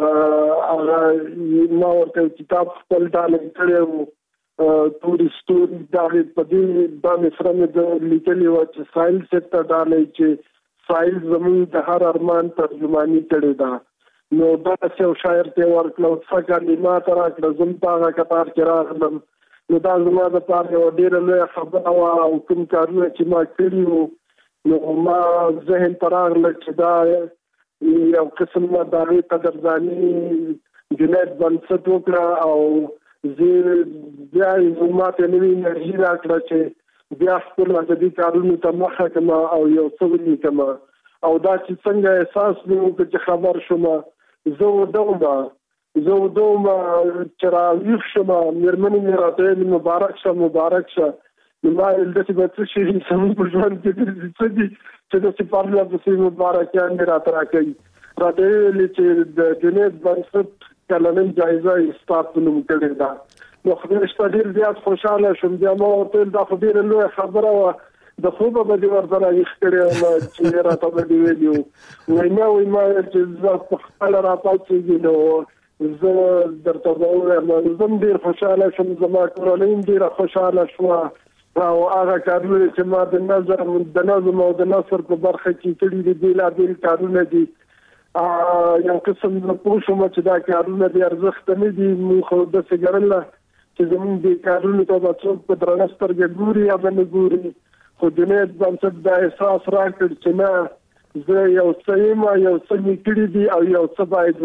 هغه ما ورته کتاب خپل ډالۍ کړی و، تورې ستوري. دغې په دې دا مصره مې د لیکلې وه چې ساحل صاحب ته ډالۍ چې ساحل زمونږ د هر ارمان ترجماني کړې ده. نو داسې یو شاعر ته یې ورکړه او څه کلمات راکړه، زه هم په هغه کتار کې راغلم. نو دا زما دپاره یوه ډېره لویه خبره وه او کوم کارونه چې ما کړي وو نو ما ذهن ته راغله چې دا یو قسم ما د هغې قدرداني جنید بنسټ وکړه او زه بیا یې ما ته نوې انرژي راکړه چې بیا خپل ادبي کارونو ته مخه کړم او یو څه ولیکم. او دا چې څنګه احساس مې وکړ چې خبر شوم، زه وده وم زه وده وم چې راویښ شوم، مېرمنې مې راته ویل مبارک شه مبارک شه. نو ما ویل داسې به څه شي زموږ په ژوند کې داسې څه دي چې داسې پرله پسې مبارکیان مې راته راکوي. راته یې ویلې چې د جنید بنسټ کلنۍ جایزه یې ستا په نوم کړې ده. نو خدای شته ډېر زیات خوشحاله شوم. بیا ما ورته ویل دا خو ډېره لویه خبره وه، د خوبه به دې ورته راویښ کړی وم چې راته به دې ویلي وو. وایي نه وایي ما ویل چې زه په خپله راپاڅېږي نو زه درته به ووایم. زه هم ډېر خوشحاله شوم، زما کورنۍ هم ډېره خوشحاله شوه او هغه کارونه چې ما د نظر د نظم او د نثر په برخه کې کړي دي بېلابېل کارونه دي. یو قسم زه پوه شوم چې دا کارونه بې ارزښته نه دي. موږ خو داسې ګڼله چې زمونږ دې کارونو ته به څوک په درنه سترګه ګوري یا به نه ګوري. خو جنید بنسټ دا احساس راکړ چې نه زه یو څه یم، یو څه مې کړي دي او یو څه باید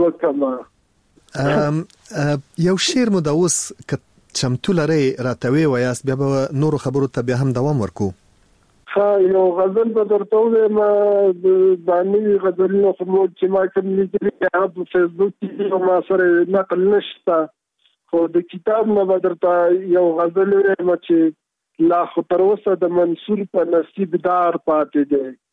وکړم. یو شعر مو د اوس که چمتو لرئ راته ووایاست، بیا به نورو خبرو ته بیا هم دوام ورکو. ښه، یو غزل به درته ووایم. دا نوي غزلونه خو مو چې ما کوم لیکلي هغه په فیسبوک کې او ما سره نقل نشته، خو د کتاب نه به درته یو غزل ووایم چې لا خو تر اوسه د منصور په نصیب دار پاتې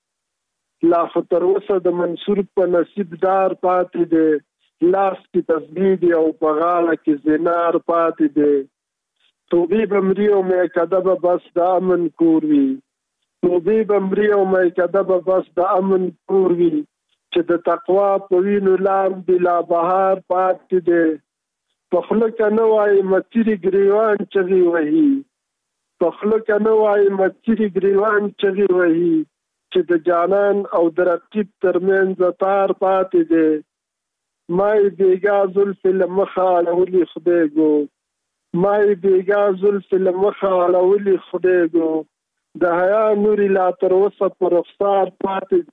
دی لا خو تر اوسه د منصور په نصیب دار پاتې دی لاس کې تسبیح دی او په غاړه کې زنار پاتې دی توبې بمري او مې کده بس د امن کور وي توبې بمري او مې کده بس د امن کور وي چې د تقوا په وینو لاندې لا بهار پاتې دی په خوله کې نه وایي مچري ګریوان چغې وهي په خوله کې نه وایي مچري ګریوان چغې وهي چې د جانان او د رقیب ترمنځ تار پاتې دی ما یې بېګا زلفې له مخه اړولي خدایګو ما یې بېګا زلفې له مخه اړولي خدایګو د حیا نوري لا تر اوسه په رخسار پاتې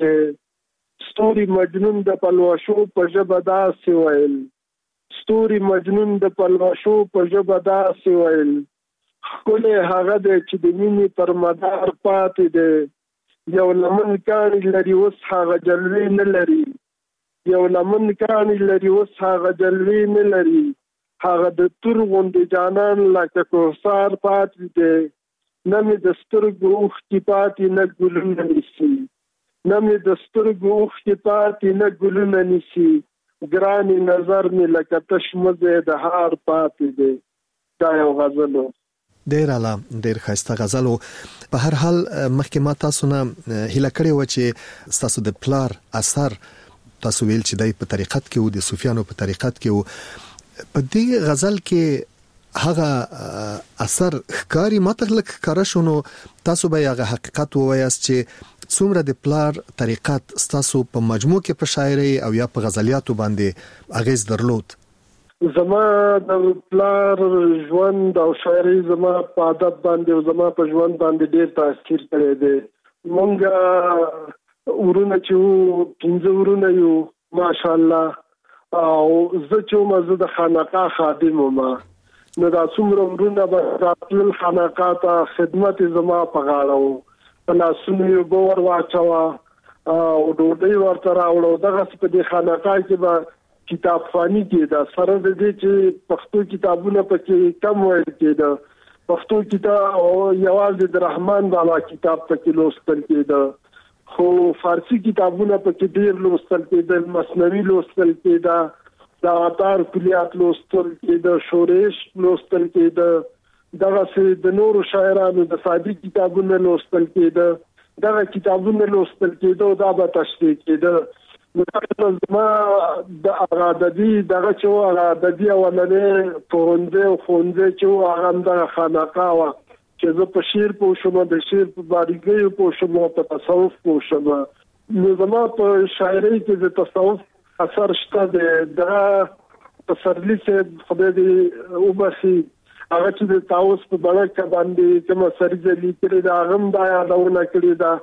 دی ستوري مجنون د پلوشو په ژبه داسې ویل ستوري مجنون د پلوشو په ژبه داسې ویل ښکلی هغه دی چې د مینې پر مدار پاتې دی یو لمن کاڼي لري اوس هغه جلوې نه لري یو لمن کاڼي لري اوس هغه جلوې نه لري هغه د تور غوندې جانان لکه کوثر پاتې دی نه مې د سترګو اوښکې پاتې نه ګلونه نیسي نه مې د سترګو اوښکې پاتې نه ګلونه نیسي ګرانې نظر مې لکه تش مزی د هار پاتې دی دا یو غزل و ډیر اعلی ډیر ښایسته غزل و په هر حال مخکې ما تاسو نه هیله کړې و چې تاسو د پلار اثر تاسو ویل چې دای په طریقت کې و د صوفیانو په طریقت کې و په دې غزل کې هغه اثر ښکاری متخلق کار شونو تاسو به هغه حقیقت ووایاست چې څومره د پلار طریقت تاسو په مجموع کې په شاعري او یا په غزلیاتو باندې اغیز درلود زما د پلار ژوند او شاعري زما په ادب باندې او زما په ژوند باندې ډېر تاثیر کړی دی مونږ ورونه چې پنځه ورونه یو ماشاءالله او زه چې مزه د خانقاه خادم وم نو دا څومره ورونه به راتلل خانقاه ته خدمت زما په غاړه و په لاسونو یې ګور واچوه او ډوډۍ ورته راوړو دغسې په دې خانقاه کې به کتاب خاني کې دا سره د دې چې پښتو کتابونه پکې کم ویل کېده پښتو کتاب او یوازې د رحمان بابا کتاب پکې لوستل کېده خو فارسی کتابونه پکې ډېر لوستل کېدل مثنوي لوستل کېده د عطار کلیات لوستل کېده شورش لوستل کېده دغسې د نورو شاعرانو د سادي کتابونه لوستل کېده دغه کتابونه لوستل کېده او دا به تشریح کېده نو زما د ادبي دغه چې هغه ادبي اولنې پوهنځی او ښوونځی چې هغه همدغه خانقاه وه چې زه په شعر پوه شوم د شعر په باریکیو پوه شوم او په تصوف پوه شوم نو زما په شاعرۍ کې د تصوف اثر شته دی دغه پسرلي صاحب خدای دې وبخي هغه چې د طاووس په بڼه باندې کومه سریزه لیکلې ده هغه هم دا یادونه کړې ده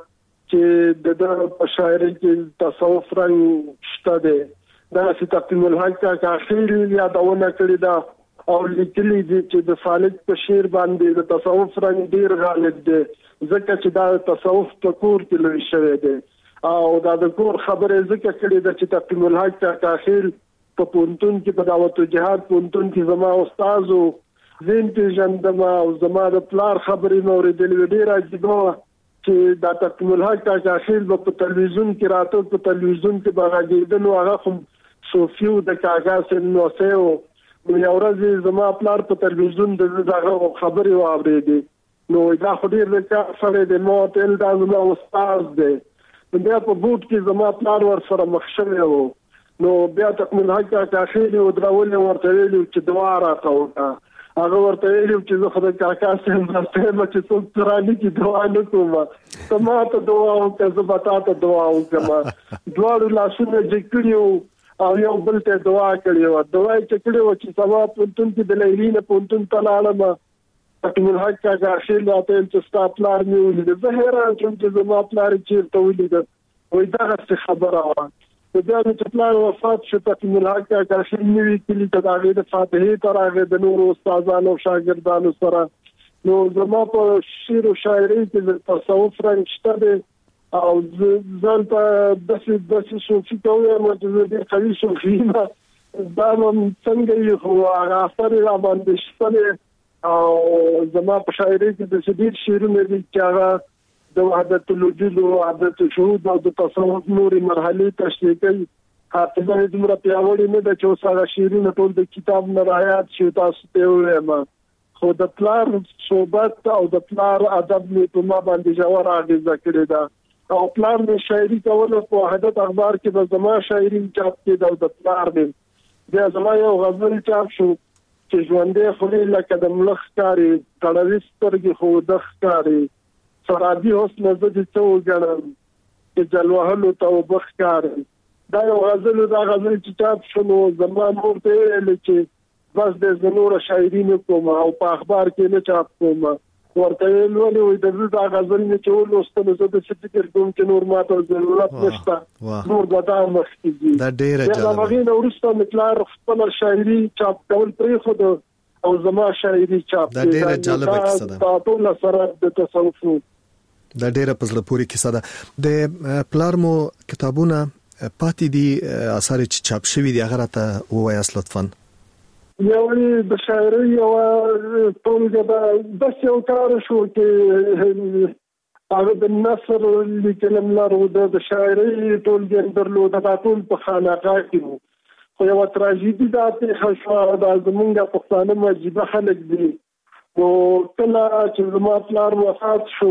چې د د په شاعرۍ کې تصوف رنګ شته دی دغسې تقدیم الحق کاخیل یادونه کړې ده او لیکلي دي چې د فالج په شعر باندې د تصوف رنګ ډېر غالب دی ځکه چې دا تصوف په کور کې لوی شوی دی او دا د کور خبرې ځکه کړې ده چې تقدیم الحق کاخیل په پوهنتون کې په دعوت الجهاد پوهنتون کې زما استاد و زین پېژندم او زما د پلار خبرې مې اورېدلې ډېره عجیبه وه چې دا تقدیم الحق کاخیل به په تلویزیون کې راته په تلویزیون کې به غږېده نو هغه خو صوفي و د کاکا صاحب نوسی و نو یو ورځ زما پلار په تلویزیون د دغه خبرې واورېدې نو دا خو ډېر د کار سړی دی ما ورته ویل دا زما استاد دی نو بیا په بوټ کې زما پلار ورسره مخ شوی و نو بیا تقدیم الحق کاخیل یې ودرولې ورته ویلي چې دعا راته وکړه هغه ورته ویلي چې زه خو د کاکا صاحب درته یم چې څوک راني کې دعا نه کوم ته ما ته دعا وکړه زه به تا ته دعا وکړم دواړو لاسونه جګ کړي او یو بل ته دعا کړې وه دعا یې چې کړې وه چې سبا پوهنتون کې د لیلي نه پوهنتون ته لاړم تقدیم الحق کاخیل راته ویل چې ستا پلار مې ولیده زه حیران شوم چې زما پلار یې چېرته ولیده وایي دغسې خبره وه نو بیا مې چې پلار وفات شو تقدیم الحق کاخیل نوي کلي ته د هغې د فاتحې ته راغی د نورو استادانو او شاګردانو سره نو زما په شعر و شاعرۍ کې د تصوف رنګ شته دی او ځان ته داسې داسې صوفي ته ووایم چې زه ډېر قوي صوفي یم دا به څنګه وي خو هغه اثر یې را باندې شته دی او زما په شاعري کې د شدید شعرونه دي چې هغه د وحدت الوجود او وحدت الشهود او د تصوف نوري مرحله تشریح کوي. حافظه دې پیاوړی نه د چوسا شعرونه ټول د کتاب نه رايات شي تاسو ته وایم خو د پلار صحبت او د پلار ادب می په ما باندې جوړ اغیزه کړې ده او پلار می شاعري کوله په وحدت اخبار کې د زما شاعري چاپ کې د پلار می بیا زما یو غزل چاپ شو چې ژوندې خوري لکه د ملخ کاری تړلې سترګې خو د ښکاری سرابي اوس نزد څو ګڼم چې جلوهلو توبه ښکاری. دا یو غزل دا غزل چې چاپ شنو زما مور ته ویل چې بس د زنور شاعري نه کوم او په اخبار کې نه چاپ کوم ورته ویل وي د دا غزل نه چې ولوستل زه د فکر کوم چې نور ماته ضرورت نشته نور دا مخکې دا ډیره جالب دا مغینه ورسته مطلع خپل شاعري چاپ کول پرې خو د او زما شاعري چاپ دا ډیره جالب کیسه ده. دا ټول سره د تصوف دا ډیره پزله پوری کیسه ده. د پلارمو کتابونه پاتې دي اثر چې چاپ شوی دی هغه راته وایاس لطفاً. یوه د شاعري یو ټولګه د بس یو کار شو چې هغه د نثر لیکلم لرو د شاعري ټولګه درلود د ټول په خانقاه کې خو یو تراژیدي د ته خشوا د زمونږه پښتانه مجيبه خلک دي او کله چې زما پلار وفات شو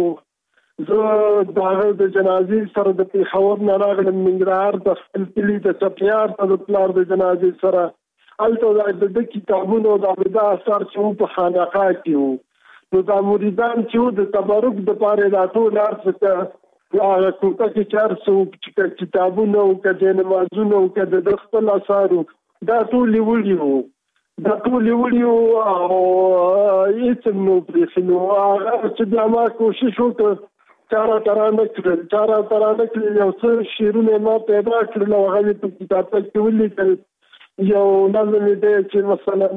زه دغه د جنازې سره د پیښور نه راغلم منګرهار د خپل کلي د چپیار ته د پلار د جنازې سره الته د کتابونو د عبدا اثر چې په خانقاه کې وو نو د مریدان چې د تبرک د پاره د ټول ارڅ هغه کوټه کې چار څو کتابونه او کله نمازونه او کله د خپل اثارو دا ټول ویډیو دا ټول ویډیو او هیڅ نو پرېښنو هغه چې د ما کوشش وکړ چارا ترانه کړل چارا ترانه کړل یو څه شیرونه ما پیدا کړل او هغه په کتاب کې ولیکل یو نظم دې چې مثلا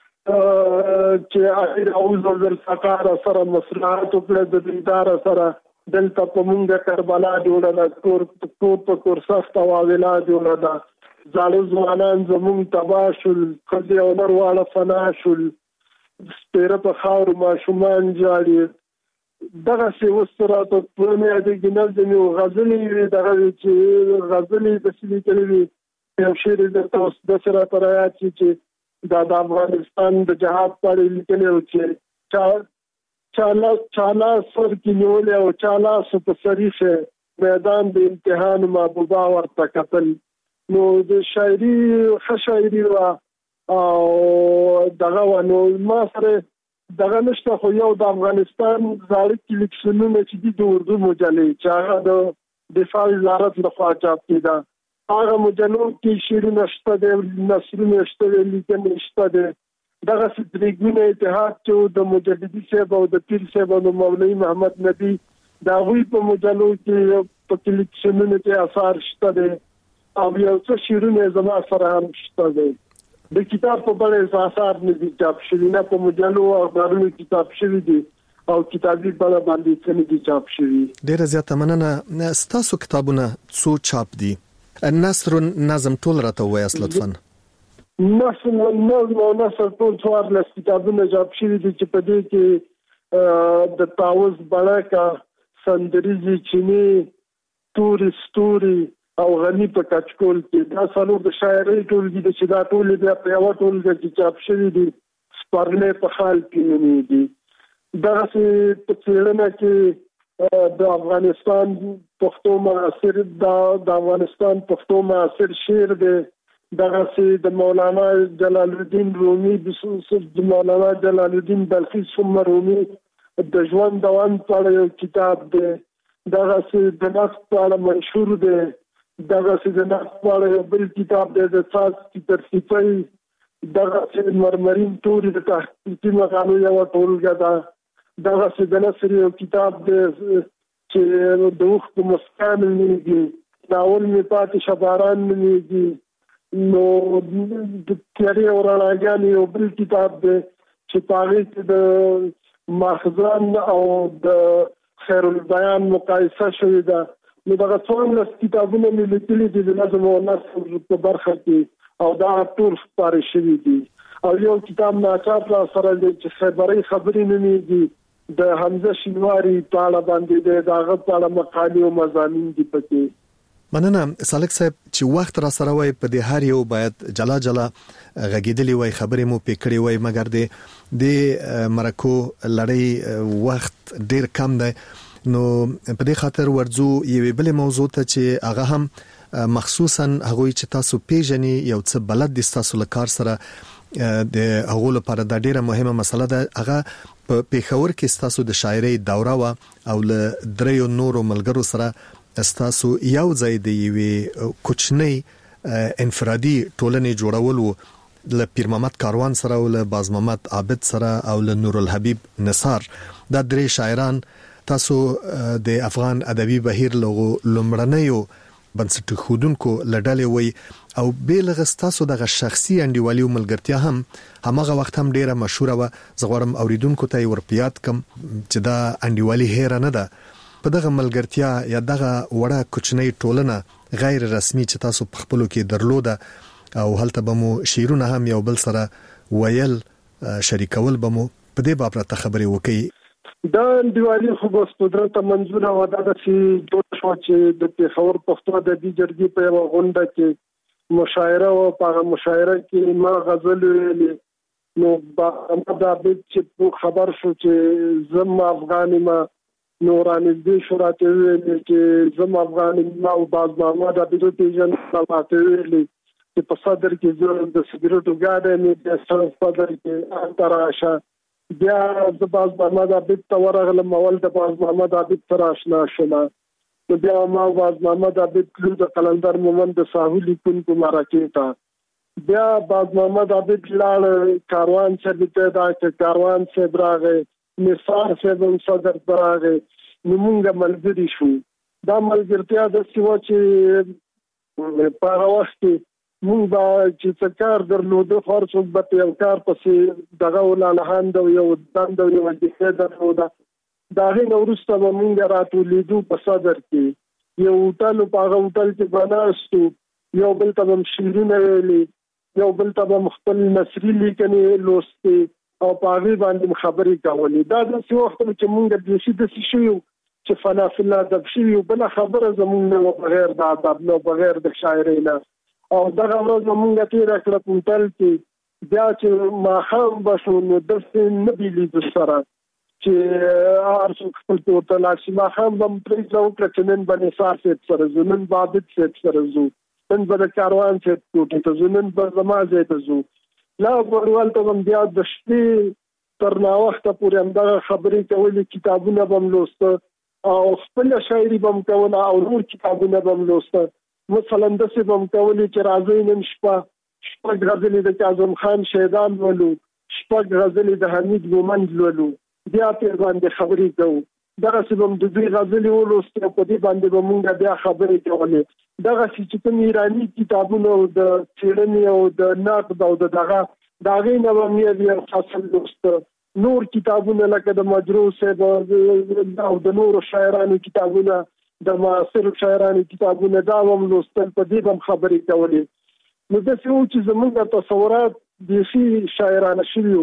چې اخر اوز ول فقار سره مصلحت او د دیدار سره دلته په مونږه کربلا جوړه کور کور په کور سخت او ویلا جوړه ده زالو ځوانان زمون تباشل خدای او نرواله فناشل سپیره په خاور ما شومان جاړي دغه څه وستراته په مې د ګنل د غزلې دغه چې غزلې د سړي کړي یو شعر د تاسو د سره پرایات چې د افغانستان د جهاد په اړه لیکل او چې چا چالا چالا سر کې نیول او چالا سپسریشه میدان د امتحان محبوبا ورته کتل نو د شاعري خشاعري وا او دغه ونو ما سره دغه نشته خو یو د افغانستان زاړه کلیکشنونه چې د اردو مجلې چې هغه د دفاع وزارت لخوا چاپ کیده هغه مجلو کې شعرونه شته د نثرونه شته لیکنې شته دغه سترګونه اتحاد چې د مجددي صاحب او د پیر صاحب او مولوی محمد نبی دا وی په مجلو کې په کلیکشنونه کې اثار شته او یو څه شعرونه زما سره هم شته د کتاب په بڼه اثار نه دي چاپ شوي نه په مجلو او اخبارونو کې چاپ شوي دي او کتابي بڼه باندې څه نه دي چاپ شوي. ډیره زیاته مننه. ستاسو کتابونه څو چاپ دي؟ نثر نظم ټول راته وایاس لطفاً. نثر نظم او نثر ټول څوار لس کتابونه چاپ شوي دي چې په دې کې د تاوز بڼه سندریزي چینی توري ستوري او غنی په کچکول کې دا څلور د شاعري ټول دي چې دا ټول بیا په یو ټول کې چاپ شوي دي سپارلې په حال کې نه دي. دا چې په څېړنه کې د افغانستان پښتو معاصر د افغانستان پښتو معاصر شعر دی دغه چې د مولانا جلال الدین رومي د مولانا جلال الدین بلخي ثم رومي د ژوند دوام په اړه یو کتاب دی دغه چې د نقد په اړه منشور دی دغه چې د نقد په اړه یو بل کتاب دی د ساز کی ترتیبي دغه چې مرمرین توري د تحقیقي مقالو یو ټولګه ده دغه چې د نثر یو کتاب دی چې د وخت په مسکان نومیږي ناول مې پاتې شباران نومیږي نو د تیاري او رڼاګانې یو بل کتاب دی چې په هغې کې د ماخذان او د خیر البیان مقایسه شوې ده نو دغه څوارلس کتابونه مې لیکلي دي د نظم او نثر په برخه کې او دا ټول خپاره شوي دي او یو کتاب ناچار را سره چې خبري خبري نميږي د حمزه شینواری په اړه باندې د هغه په اړه مقالې او مضامین دي پکې. مننه سالک صاحب چې وخت را سره وای په دې هر یو باید جلا جلا غږیدلی وای خبرې مو پکړې وای مګر د د مرکو لړۍ وخت ډیر کم دی نو په دې خاطر ورځو یو بل موضوع ته چې هغه هم مخصوصا هغه چې تاسو پیژنې یو څه بلد دي تاسو لکار سره د هغه لپاره د ډیره مهمه مسله ده هغه په پیښور کې تاسو د شاعرۍ دوره وا او له دریو نورو ملګرو سره تاسو یو ځای دی یوې کوچنی انفرادي ټولنې جوړول وو له پیر محمد کاروان سره او له باز محمد عابد سره او له نور الحبیب نثار دا درې شاعران تاسو د افغان ادبي بهیر لغو لمړنیو بنسټ خودونکو لړلې وي او بیلغه تاسو دغه شخصي انډیوالي او ملګرتیا هم همغه وخت هم ډیره مشهوره و زغورم اوریدونکو ته ورپیات کم چې دا انډیوالي هیر نه ده په دغه ملګرتیا یا دغه وړه کوچنی ټولنه غیر رسمي چې تاسو په خپلو کې درلوده او هلته به مو شیرونه هم یو بل سره ویل شریکول به مو په دې باب ته خبرې وکړي. دا دیوالي خو بس قدرت منظوره ودا د چې جوړ شو چې د پیښور پښتو ادبي جرګې په یو غونډه کې مشاعره او په مشاعره کې ما غزل ویلې نو با دا به چې خبر شو چې زم افغاني ما نوراني دې شراته ویلې چې زم افغاني ما او باز محمد عبدو تیجن سلامته ویلې چې په صدر کې زه د سګریټو ګاډه مې د صدر کې انتراشه بیا د باز محمد عبد تورغلم اول د باز محمد عبد تر آشنا شوم نو بیا ما باز محمد عبد کلو د قلندر مومند ساحلی کون کو مراکې تا بیا باز محمد عبد لاړ کاروان چې ته دا چې کاروان سے براغه نثار سے د صدر براغه نمونګه ملګری شو دا ملګرتیا د سیوا چې په هغه وخت مونږ با چې څکار درلود خرڅو په یو کار پسې دغه ولانهان د یو دند یو د درلود دا غي نورسته مونږ راتولیدو په صدر کې یو ټل په هغه ټل کې بناستو یو بل ته شیرونه ویلي یو بل ته خپل نثري لیکنې لوستي او په هغه باندې خبرې کولې دا د څو وخت چې مونږ د شي د شي چې فنا فلا د شي بل خبره زمونږ نه بغیر د ادب نه بغیر د شاعرۍ نه او دا ورځ مونږ ته راکړه په تل کې بیا چې ما هم بشو نو د نه بیلی د سره چې ارڅ خپل ته لاشي ما هم بم پرې ځو چې نن باندې سار سره زمون بابت سره زو نن به کاروان چې کوټه ته زمون به زمازه ته زو لا ورول ته بیا د شپې تر نا وخت پورې همدغه خبرې کولې کتابونه بم لوسته او خپل شاعري بم کوله او نور کتابونه بم لوسته مثلا د څه بم کولې چې راځي نن شپه شپږ غزلې د اعظم خان شهیدان ولو شپږ غزلې د حمید مومند ولو بیا په باندې خبرې کوو دغه څه بم د دوی غزلې ولوسته په دې باندې به مونږ بیا خبرې کولې دغه چې کوم ایرانی کتابونه او د چیرنی او د نقد او د دغه داغه نو مې بیا خاصه لوسته نور کتابونه لکه د مجروح صاحب او د نور شاعرانو کتابونه د معاصر شاعرانو کتابونه دا هم لوستل په دې هم خبرې کولې نو د څه چې زموږ تصورات د شي شاعرانه شویو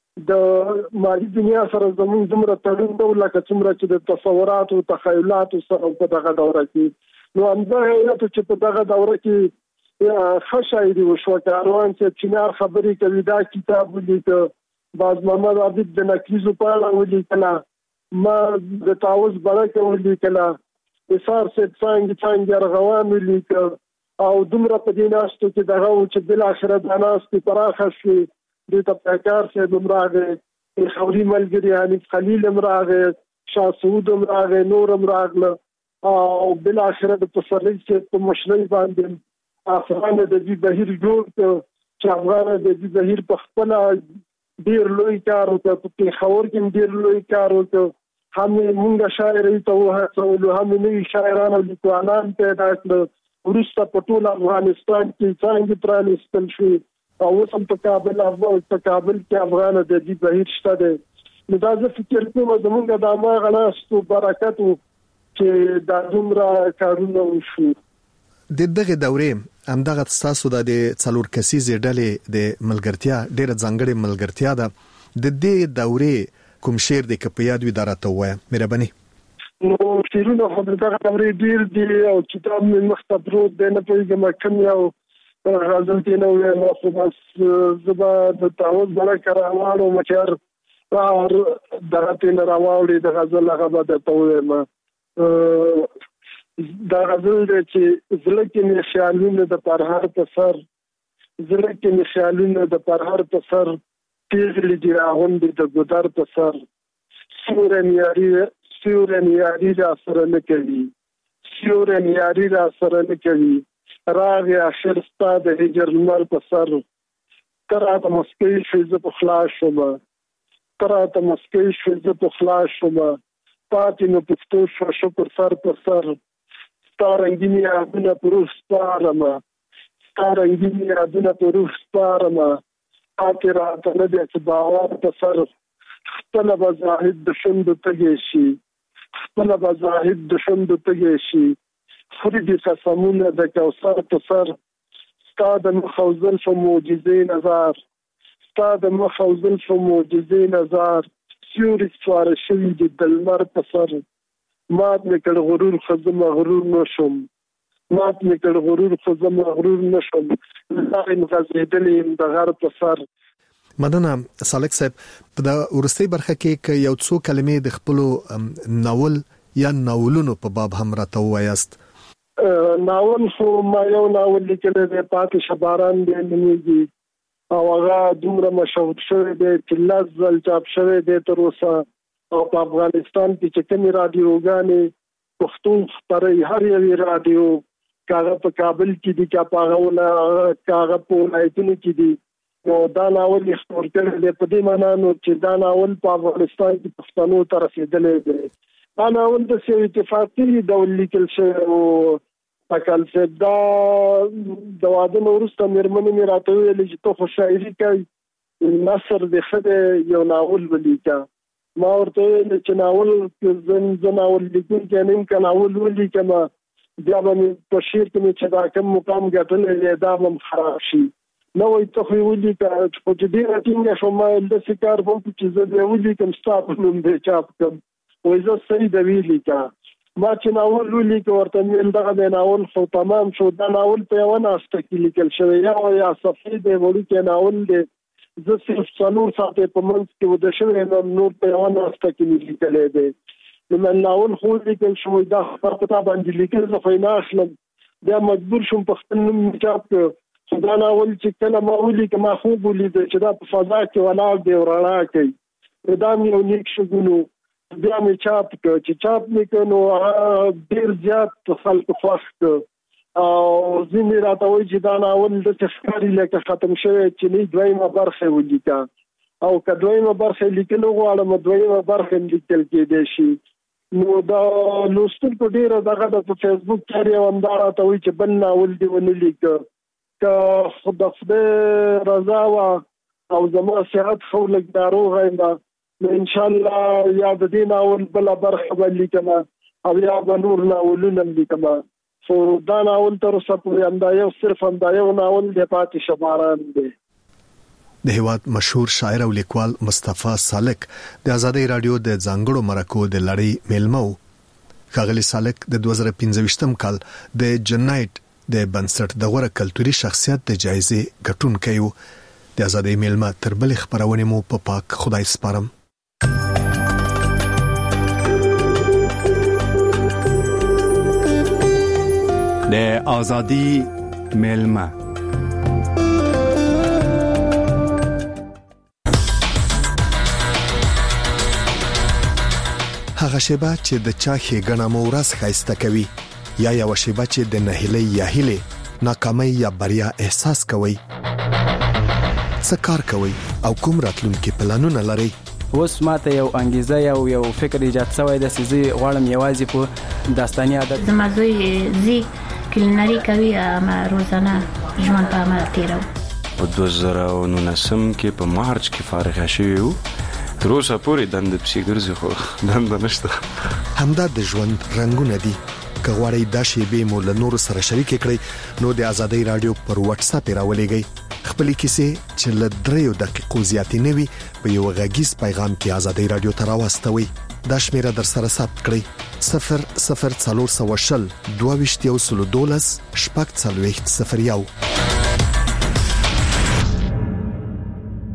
د مالی دنیا سره زموږ دومره تړون دی لکه څومره چې د تصورات او تخیلات سره په دغه دوره کې نو همدغه علت چې په دغه دوره کې خشایری وشو کاروان چې چینار خبرې کوي دا کتاب ولیکه باز محمد عبد د نکیزو په اړه ولیکله ما د تاوز برکه ولیکله اسار سید څنګه څنګه رغوان ولیکه او دومره په دې ناستو کې دغه چې بل اخر د ناستې پراخه شي د تپکار سه دمراغه خوري ملګری یعنی خلیل امراغه شاه سعود امراغه نور امراغه او بل اخر د تصریح چې په مشرۍ باندې افغان د دې بهیر جوړ چې افغان د دې بهیر په خپل ډیر لوی کار وکړ په خور کې ډیر لوی کار وکړ هم موږ شاعري ته وهڅولو هم نوي شاعران او لیکوالان پیدا کړل ورسته په ټول افغانستان کې څنګه پرانستل شو او اوس په کابل او په کابل کې افغان د دې بهیر شته ده نو دا زه فکر کوم زموږ د ما غلاستو برکت چې د دومره کارونه وشو د دغه دورې همدغه تاسو د څلور کسیزې ډلې د ملګرتیا ډېر ځانګړې ملګرتیا ده د دې دورې کوم شعر د کپیاد وی درته وای مهرباني نو شیرونه خو دغه دورې ډېر دي او کتاب مې مخته پروت دی نه پوهېږم کوم یو غزل دی نو نو خو بس زبا د تعوض بلا کراوالو مچر اور درته نه راوړي د غزل هغه به د توه دا غزل دی چې زړه کې مې خیالونه د پرهر په سر زړه کې مې خیالونه د پرهر په سر پیغلې دي راغونډې د ګودر په سر سیوری نیاري سیوری نیاري را سره نه کوي سیوری نیاري را سره نه کوي راغی آخر ستا د هجر لمر په سر ته راته مسکی شوې زه په خلاص شومه ته راته مسکی شوې زه په خلاص شومه پاتې مې پښتو شوه شکر سر په سر ستا رنګینې یادونه په روح سپارمه ستا رنګینې یادونه په روح سپارمه پاتې راته نه دی چې باور په سر خپله به زاهد د شونډو تږی شي خپله به زاهد د شونډو تږی شي خوري دي قسمونه د کوثر په سر ستا د مخ او زلفو معجزې نظر ستا د مخ او زلفو معجزې نظر سیوري سپاره شوي دي د لمر په سر مات مې کړ غرور خو زه مغرور نه شم مات مې کړ غرور خو زه مغرور نه شم زه یم غځېدلی یم د غر په سر مننه سالک صاحب په د ورستۍ برخه کې که یو څو کلمې د خپلو ناول یا ناولونو په باب هم راته ووایاست ناول خو ما یو ناول لیکلی دی پاتې شه باران دی نومیږي او هغه دومره مشهور شوی دی چې لس ځل چاپ شوی دی تر اوسه او په افغانستان کې چې کومې راډیوګانې پښتون خپروي هر یوې راډیو که هغه په کابل کې دي که په هغه که هغه په ولایتونو کې دي نو دا ناول یې خپور کړی دی په دې معنا نو چې دا ناول په افغانستان کې پښتنو ته رسېدلی دی دا ناول داسې یو اتفاقي ډول لیکل شوی و پکل صاحب دا د واده نه وروسته مېرمنې مې راته وویلې چې ته خو شاعري کوي نثر دې ښه دی یو ناول ولیکه ما ورته ویل چې ناول زه ناول لیکونکی نه یم که ناول ولیکم بیا به مې په شعر کې مې چې دا کوم مقام ګټلی دی دا به م خراب شي نه وایي ته خو یې ولیکه خو چې ډېره ټینګه شوم ما ویل داسې کار به وکړو چې زه بیا ولیکم ستا په نوم دې چاپ کړم وایي زه صحیح ده ولیکه ما چې ناول ولیکه ورته مې ویل دغه دی ناول خو تمام شو دا ناول په یوه ناسته کې لیکل شوی یا یا صفحې دی وړوکی ناول دی زه صرف څلور ساعتې په منځ کې وده شوی نو نور په یوه ناسته کې مې لیکلی دی نو مې ناول خو لیکل شوی دا خبر په تا باندې لیکل زه خو یې نه اخلم بیا مجبور شوم په خپل نوم مې چاپ کړ خو دا ناول چې کله ما ولیکه ما خوب ولیده چې دا په فضا کې ولاړ دی او رڼا کوي نو دا مې یو نیک شګون و بیا مې چاپ کړ چې چاپ مې کړ نو ډېر زیات خلکو خوښ کړ او ځینې راته وایي چې دا ناول داسې ښکاري لکه ختم شوی چې نه دویمه برخه یې ولیکه او که دویمه برخه یې لیکل وغواړم دویمه برخه یې لیکل کېدی شي نو دا لوستونکو ډېره دغه د په فیسبوک کې یو همدا راته وایي چې بل ناول دې ونه لیکه که د خدای رضا وه او زما صحت ښه لږ ناروغه یم نو انشاءالله یا د دې ناول بله برخه به لیکم او یا به نور ناولونه هم لیکم خو دا ناول تر اوسه پورې همدا یو صرف همدا یو ناول دی پاتې شه باران دی د هیواد مشهور شاعر او لیکوال مصطفی سالک د ازادي رادیو د ځانګړو مرکو د لړۍ میلمه و ښاغلي سالک د دوه زره پنځه کال د جنایت د بنسټ د غوره کلتوري شخصیت د جایزې ګټونکی و د ازادي میلمه تر بلې خبرونه مو په پاک خدای سپارم د ازادي میلمه هغه شیبه چې د چا ښېګڼه مو ورځ ښایسته کوي یا یوه شیبه چې د نهیلۍ یا هیلې ناکامۍ یا بریا احساس کوئ څه کار کوئ او کوم راتلونکي پلانونه لرئ اوس ماته یو انګیزه یو یو فکر ایجاد شوی د سيزي غواړم یوازې په داستاني عادت زما زوی زی کلینری کوي ما روزانه ژوند په عمل تیرو په دوه زره نولسم کې په مارچ کې فارغ شوی وو تر اوسه پورې دند پسې ګرځي خو دند نشته همدا د ژوند رنگونه دي کغواړی د شیبې مول نور سره شریک کړئ نو د ازادي رادیو پر واتس اپ راولېږئ خپل کیسې چې ل دریو دقیقو زیاتې نوي په یو غږیز پیغام کې ازادي رادیو ته راوستوي دا شمیره در سره ثبت کړئ صفر صفر څلور سو شل دوه ویشت یو سل دولس شپږ څلوېښت صفر یو